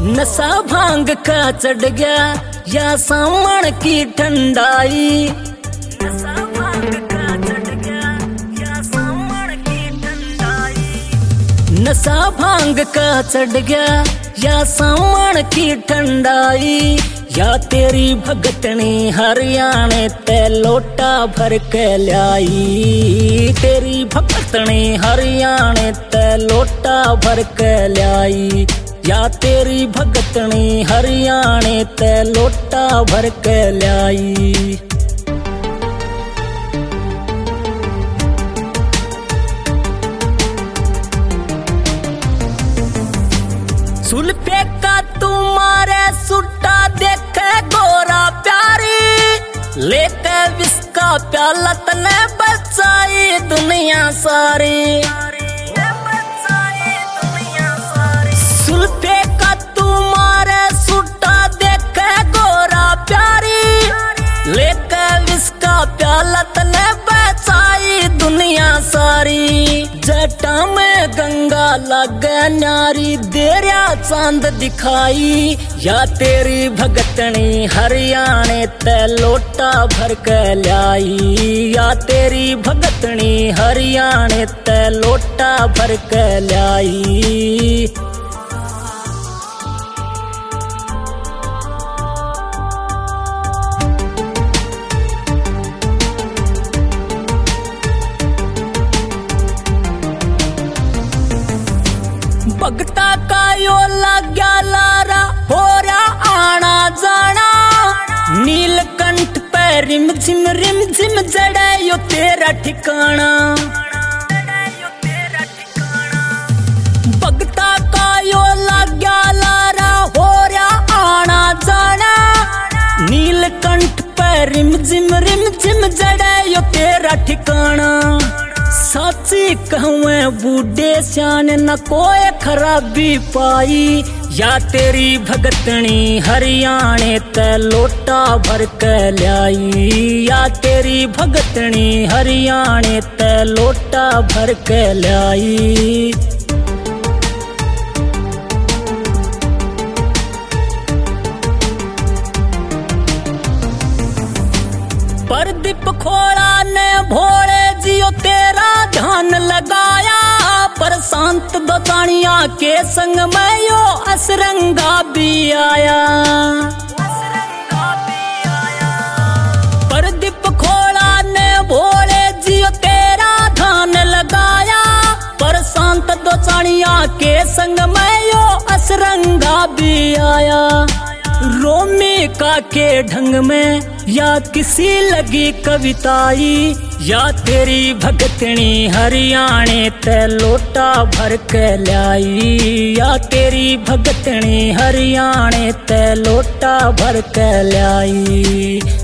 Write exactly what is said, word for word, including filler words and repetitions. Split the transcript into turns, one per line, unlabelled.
नशा भांग का चढ़ गया या सामण की ठंडाई। नशा भांग का चढ़ गया या सामण की ठंडाई। नशा भांग का चढ़ गया या सामण की ठंडाई। या तेरी भगतनी हरियाणे ते लोटा भर के लाई। तेरी भगतनी हरियाणे ते लोटा भर के लाई। या तेरी भगतनी हरियाणे ते लोटा भर के लाई। सुल्फे का तुम्हारे सुट्टा देखे गोरा प्यारी। लेके विस्का प्याला तने बचाई दुनिया सारी। सुल्फे का तुम्हारे सुट्टा देखे गोरा प्यारी। लेके विस्का प्याला तने बचाई दुनिया सारी। जटा में गंगा लागे न्यारी देरिया चांद दिखाई। या तेरी भगतनी हरियाणे ते लोटा भर के लाई। या तेरी भगतनी हरियाणे ते लोटा भर के लाई। भगता का यो लाग्या लारा हो रहा आना जाना। नीलकंठ पे रिम झिम रिम झिम जड़े यो तेरा ठिकाना। भगता का यो लाग्या लारा हो रहा आना जाना। नीलकंठ पे रिम झिम रिम झिम जड़े यो तेरा ठिकाना। साची कहूँ बूढ़े श्यान न कोई खराबी पाई। या तेरी भगतनी हरियाणे ते लोटा भर के लाई। या तेरी भगतनी हरियाणे ते लोटा भर के लाई। प्रदीप खोड़ा ने भोले जियो तेरा ध्यान लगाया। पर शांत दोतानिया के संग में यो असरंगा भी आया। प्रदीप खोड़ा ने भोले जियो तेरा ध्यान लगाया। पर शांत दोतानिया के संग में यो असरंगा भी आया। रोमिका के ढंग में या किसी लगी कविताई। या तेरी भगतनी हरियाणे ते लोटा भर के लाई। या तेरी भगतनी हरियाणे ते लोटा भर के लाई।